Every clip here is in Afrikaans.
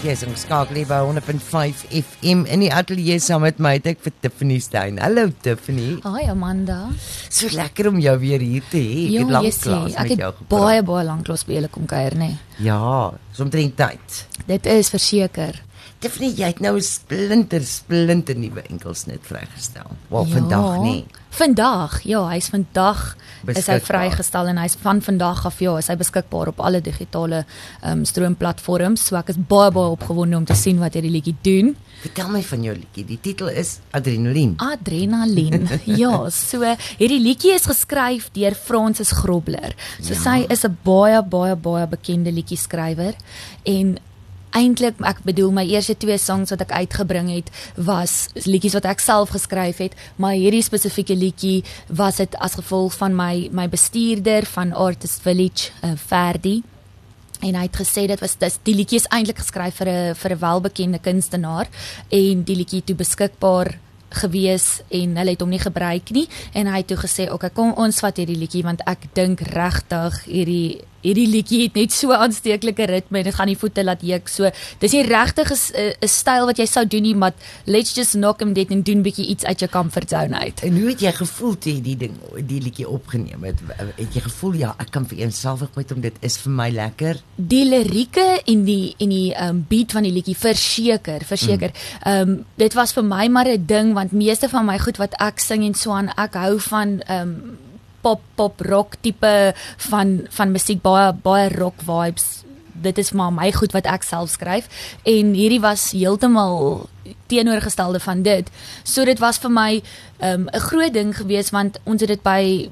Jy is ingeskakel hier by 100.5 FM in die ateljee saam met my, ek vir Tiffany Stein. Hallo Tiffany. Hi Amanda. So lekker om jou weer hier te hê. Ek het lank klas met jou gepraat. Baie lank klas by julle kom kuier, nee. Ja, omtrent tyd. Dit is verseker. Tiffany, jy het nou 'n splinter nuwe enkelsnit vrygestel. Wel, vandag nie. Vandag, ja, hy's vandag is hy Beskikbaar. vrygestel en hy's van vandag af, ja, is hy beskikbaar op alle digitale stroomplatforms. So ek is baie opgewonde om te sien wat hierdie liedjie doen. Vertel my van jou liedjie. Die titel is Adrenalien. Adrenalien. Ja, so hierdie liedjie is geskryf deur Francis Grobler. So sy is 'n baie bekende liedjieskrywer en eintlik, ek bedoel, my eerste 2 songs wat ek uitgebring het, was liedjies wat ek self geskryf het, maar hierdie spesifieke liedjie was dit as gevolg van my bestuurder van Artist Village, Ferdi. En hy het gesê die liedjie is eintlik geskryf vir 'n welbekende kunstenaar en die liedjie toe beskikbaar gewees en hulle het hom nie gebruik nie en hy het toe gesê, "Oké, kom ons vat hierdie liedjie want ek dink regtig hierdie liedjie het net so aansteeklike ritme en dit gaan die voete laat juk. So dis nie regtig 'n styl wat jy sou doen nie, maar let's just knock him dead en doen bietjie iets uit jou comfort zone uit." En hoe het jy gevoel toe jy die liedjie opgeneem het? Het jy gevoel, ja, ek kan vereenselwig met hom, dit is vir my lekker? Die lirieke en die beat van die liedjie verseker. Dit was vir my maar 'n ding want meeste van my goed wat ek sing en so aan, ek hou van pop rock tipe van musiek, baie rock vibes. Dit is maar my goed wat ek self skryf en hierdie was heeltemal teenoorgestelde van dit. So dit was vir my 'n groot ding gewees want ons het dit by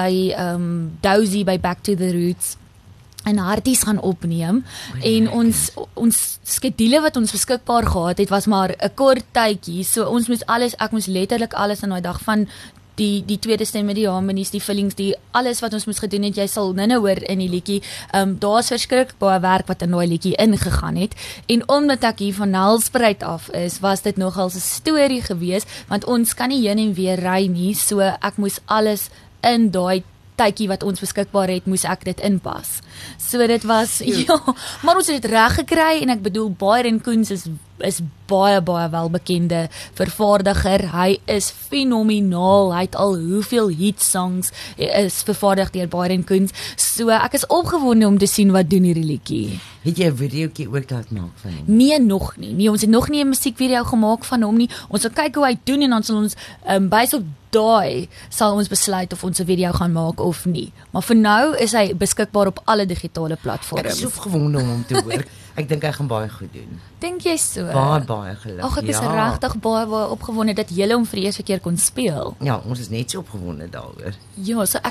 Dozy by Back to the Roots en Harties gaan opneem en ons skedule wat ons beskikbaar gehad het was maar 'n kort tydjie. So ek moes letterlik alles aan daai dag van die tweede stemme, die harmonies, die fillings, die alles wat ons moes gedoen het, jy sal nou hoor in die liedjie. Daar's verskriklik baie werk wat in daai liedjie ingegaan het. En omdat ek hier van Nelspruit af is, was dit nogal 'n storie gewees, want ons kan nie heen en weer ry nie, so ek moes alles in daai tydjie wat ons beskikbaar het, moes ek dit inpas. So dit was, ja, maar ons het dit reg gekry en ek bedoel, Byron Koens is baie welbekende vervaardiger. Hy is fenomenaal. Hy het al hoeveel hit songs is vervaardig deur Byron Koens. So ek is opgewonde om te sien wat doen hierdie liedjie. Het jy 'n videoetjie ook laat maak van hom? Nee, nog nie. Nee, ons het nog nie 'n musiekvideo gemaak van hom nie. Ons sal kyk hoe hy doen en dan sal ons bys op daai sal ons besluit of ons 'n video gaan maak of nie. Maar vir nou is hy beskikbaar op alle digitale platforms. Ek is so opgewonde om hom te hoor. Ek dink hy gaan baie goed doen. Dink jy so? Baie geluk. Ag, ek is regtig baie opgewonde dat jy hom vir die eerste keer kon speel. Ja, ons is net so opgewonde daaroor. Ja, so ek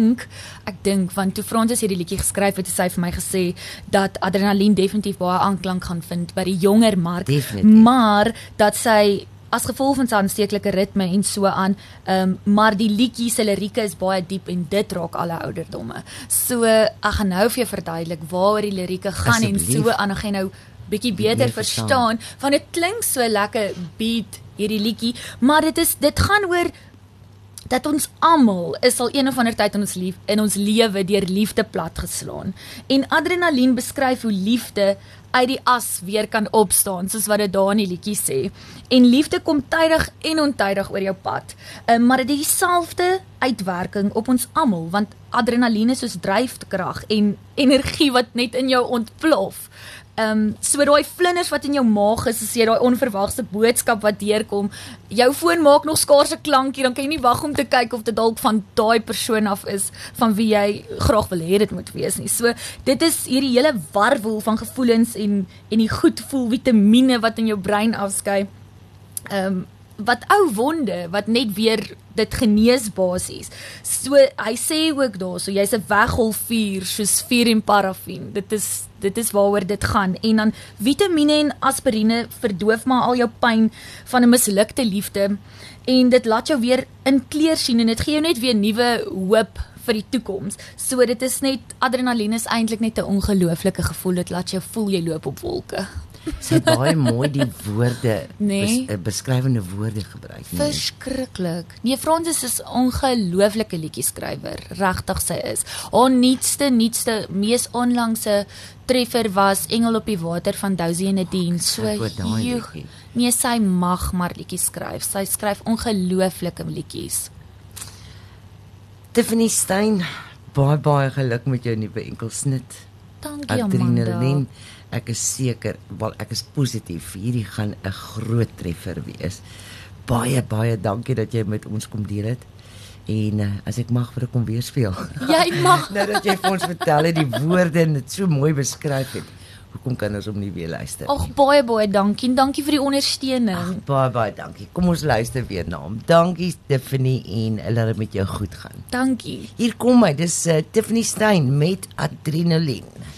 dink want toe Francis hierdie liedjie geskryf het, het hy vir my gesê dat Adrenalien definitief baie aanklank gaan vind by die jonger mark, maar dat sy as gevolg van sy aansteeklike ritme en so aan, maar die liedjie se lirieke is baie diep en dit raak alle ouderdomme. So ek gaan nou vir jou verduidelik waaroor die lirieke gaan en so aan, dan gaan jy nou bietjie beter verstaan, want dit klink so lekker beat hierdie liedjie, maar dit gaan oor dat ons almal is al een of ander tyd in ons lewe deur liefde platgeslaan. En Adrenalien beskryf hoe liefde uit die as weer kan opstaan, soos wat dit daar in die liedjie sê. En liefde kom tydig en ontydig oor jou pad. Maar dit het dieselfde uitwerking op ons almal, want adrenalien is soos dryfkrag en energie wat net in jou ontplof. So daai vlinders wat in jou maag is, as jy daai onverwagse boodskap wat deurkom, jou foon maak nog skaars 'n klankie, dan kan jy nie wag om te kyk of dit dalk van daai persoon af is, van wie jy graag wil hê dit moet wees nie. So, dit is hierdie hele warwoel van gevoelens en die goed voel vitamiene wat in jou brein afskei, wat ou wonde, wat net weer dit genees basies. So, hy sê ook daar, so jy's 'n weggolfvuur, soos vuur en parafin. Dit is waaroor dit gaan. En dan vitamiene en aspirine verdoof maar al jou pyn van 'n mislukte liefde. En dit laat jou weer in kleur sien en dit gee jou net weer nuwe hoop vir die toekoms. So dit is net, adrenalien is eintlik net 'n ongelooflike gevoel. Dit laat jou voel jy loop op wolke. Sy het baie mooi die woorde, Nee. beskrywende woorde gebruik. Nee. Verskriklik. Nee, Fransis is 'n ongelooflike liedjieskrywer. Regtig sy is. Haar nuutste, mees onlangse treffer was Engel op die water van Dousie en Nadine. So Ek daai joeg. liedjie. Nee, sy mag maar liedjies skryf. Sy skryf ongelooflike liedjies. Tiffany Stein, baie geluk met jou nuwe enkelsnit. Dankie Amanda. Adrenaline. Ek is seker, wel ek is positief. Hierdie gaan 'n groot treffer wees. Baie dankie dat jy met ons kom deel het. En as ek mag vir ek kom weer speel. Jy mag. Nou dat jy vir ons vertel het die woorde en dit so mooi beskryf het. Hoekom kan ons hom nie weer luister? Ag baie dankie en dankie vir die ondersteuning. Baie dankie. Kom ons luister weer na hom. Dankie Tiffany en laat dit met jou goed gaan. Dankie. Hier kom hy, dis Tiffany Stein met Adrenaline.